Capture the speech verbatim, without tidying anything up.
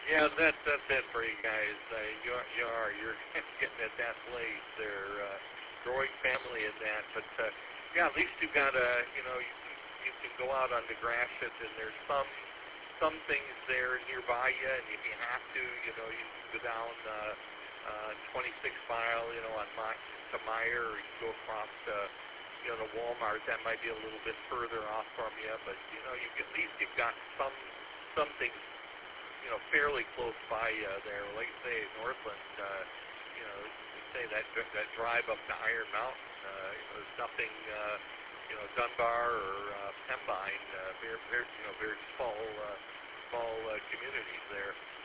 Yeah, that that's it for you guys. Uh, you are, you are you're getting at that place. They're uh, growing family in that, but uh, yeah, at least you've got a you know you, you can go out on the grass and there's some some things there nearby you, and if you have to, you know you can go down uh, uh, twenty-six mile, you know, on my to Meyer, or you can go across to you know the Walmart. That might be a little bit further off from you, but you know you at least you've got some something you know, fairly close by uh, there. Like I say, Northland, uh, you know, you say that that drive up to Iron Mountain, uh, you know, there's nothing, uh, you know, Dunbar or uh, Pembine, uh, very, very, you know, very small, uh, small uh, communities there.